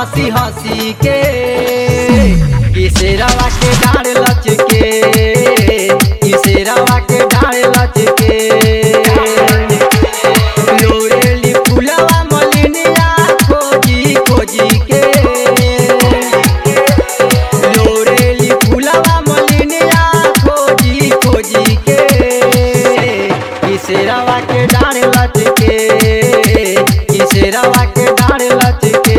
हंसी हंसी के किसेरवा के डाढ़ लचके किसेरवा के डाढ़ लचके लोरेली फुलवा मलिनिया खोजी खोजी के लोरेली फुलवा मलिनिया खोजी खोजी के किसेरवा के डाढ़ लचके किसेरवा के डाढ़ लचके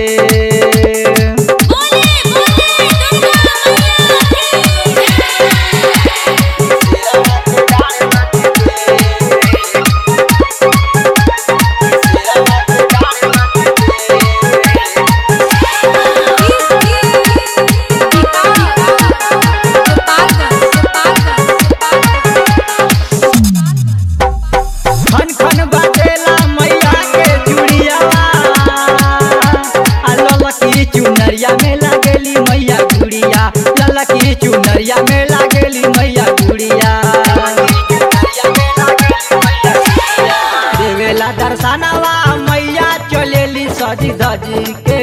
चुनरिया में लागेली मैया गुड़िया ललकी चुनरिया में लागेली मैया गुड़िया देवेला दर्शनवा मैया चलेली सजी धजी के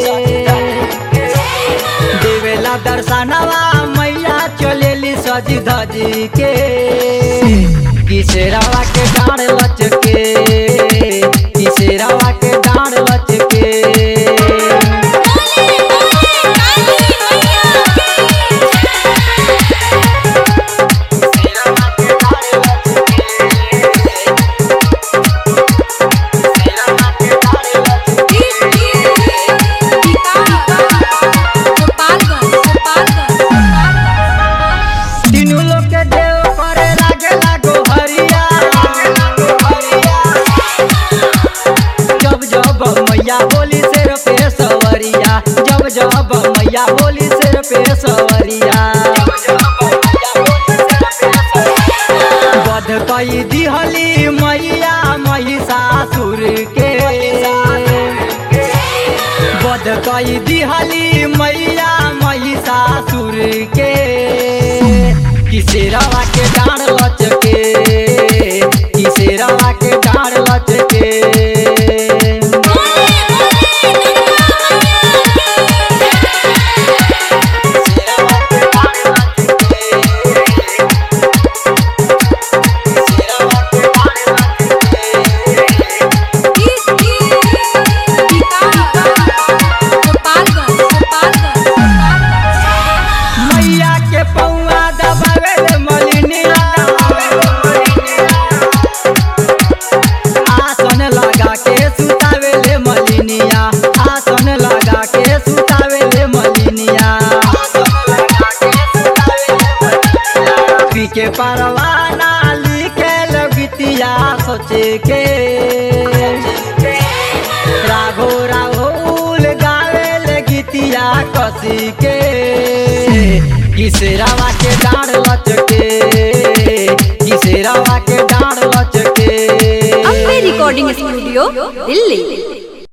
देवेला दर्शनवा मैया चलेली सजी धजी के किसेरवा के डाढ़ लचके किसेरवा के डाढ़ लचके मैया बोली सिर पे सवरिया जब जब मैया बोली सिर पे सवरिया बध कई दिहली मैया महिषासुर के बध कई दिहली मैया महिषासुर के किसेरवा के डाढ़ लचके किसेरवा के डाढ़ लचके के परवाना लिखे लगतिया सोचे के राघो राहुल गावे लगतिया कसी के किसेरवा के डाढ़ लचके किसेरवा के डाढ़ लचके अपने रिकॉर्डिंग स्टूडियो दिल्ली।